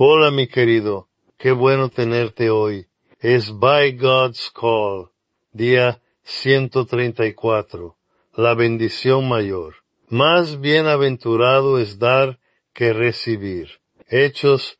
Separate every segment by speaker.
Speaker 1: Hola, mi querido. Qué bueno tenerte hoy. Es By God's Call, día 134. La bendición mayor. Más bienaventurado es dar que recibir. Hechos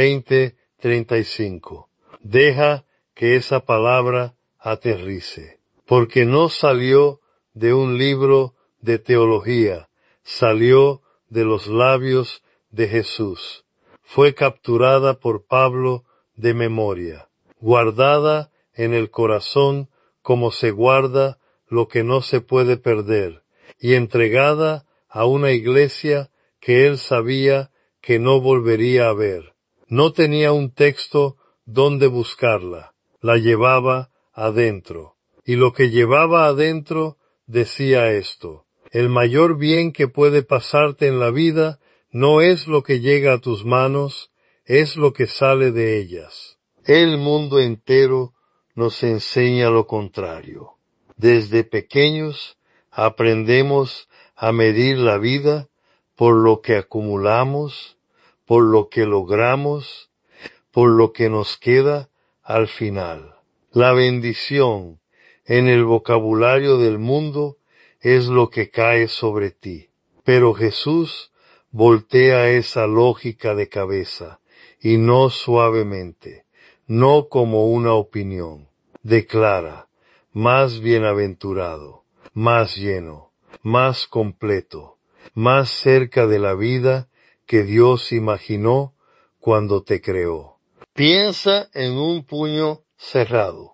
Speaker 1: 20:35. Deja que esa palabra aterrice. Porque no salió de un libro de teología, salió de los labios de Jesús. Fue capturada por Pablo de memoria, guardada en el corazón como se guarda lo que no se puede perder, y entregada a una iglesia que él sabía que no volvería a ver. No tenía un texto donde buscarla, la llevaba adentro. Y lo que llevaba adentro decía esto: el mayor bien que puede pasarte en la vida no es lo que llega a tus manos, es lo que sale de ellas. El mundo entero nos enseña lo contrario. Desde pequeños aprendemos a medir la vida por lo que acumulamos, por lo que logramos, por lo que nos queda al final. La bendición en el vocabulario del mundo es lo que cae sobre ti. Pero Jesús voltea esa lógica de cabeza, y no suavemente, no como una opinión. Declara: más bienaventurado, más lleno, más completo, más cerca de la vida que Dios imaginó cuando te creó. Piensa en un puño cerrado.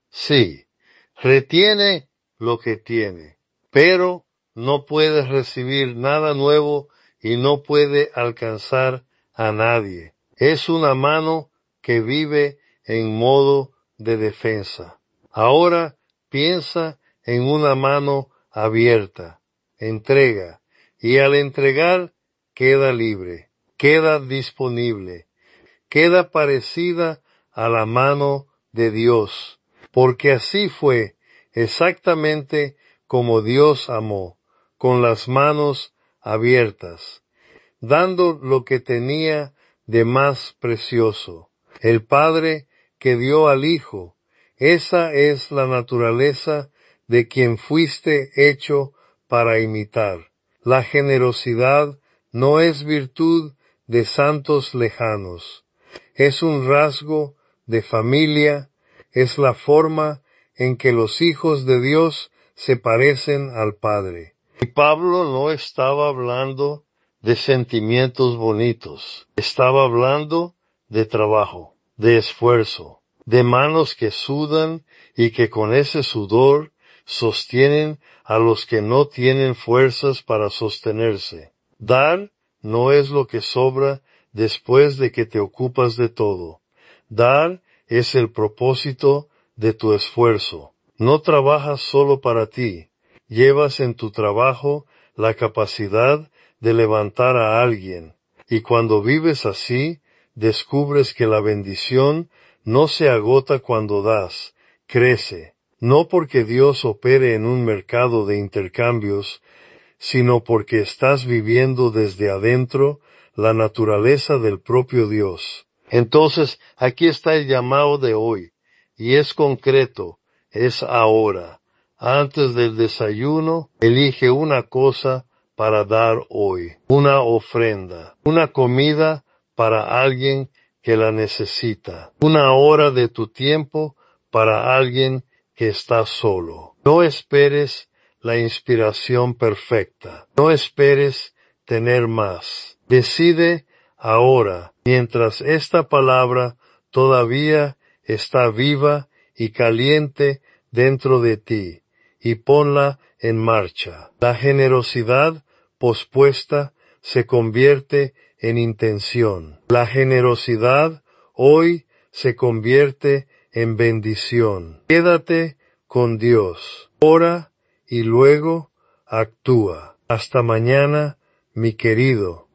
Speaker 1: Sí, retiene lo que tiene, pero no puede recibir nada nuevo y no puede alcanzar a nadie. Es una mano que vive en modo de defensa. Ahora piensa en una mano abierta. Entrega, y al entregar queda libre, queda disponible, queda parecida a la mano de Dios, porque así fue exactamente como Dios amó, con las manos abiertas, dando lo que tenía de más precioso, el Padre que dio al Hijo. Esa es la naturaleza de quien fuiste hecho para imitar. La generosidad no es virtud de santos lejanos. Es un rasgo de familia, es la forma en que los hijos de Dios se parecen al Padre. Y Pablo no estaba hablando de sentimientos bonitos, estaba hablando de trabajo, de esfuerzo, de manos que sudan y que con ese sudor sostienen a los que no tienen fuerzas para sostenerse. Dar no es lo que sobra después de que te ocupas de todo. Dar es el propósito de tu esfuerzo. No trabajas solo para ti. Llevas en tu trabajo la capacidad de levantar a alguien. Y cuando vives así, descubres que la bendición no se agota cuando das, crece. No porque Dios opere en un mercado de intercambios, sino porque estás viviendo desde adentro la naturaleza del propio Dios. Entonces, aquí está el llamado de hoy, y es concreto, es ahora. Antes del desayuno, elige una cosa para dar hoy, una ofrenda, una comida para alguien que la necesita, una hora de tu tiempo para alguien que está solo. No esperes la inspiración perfecta. No esperes tener más. Decide ahora, mientras esta palabra todavía está viva y caliente dentro de ti, y ponla en marcha. La generosidad pospuesta se convierte en intención. La generosidad hoy se convierte en bendición. Quédate con Dios. Ora y luego actúa. Hasta mañana, mi querido.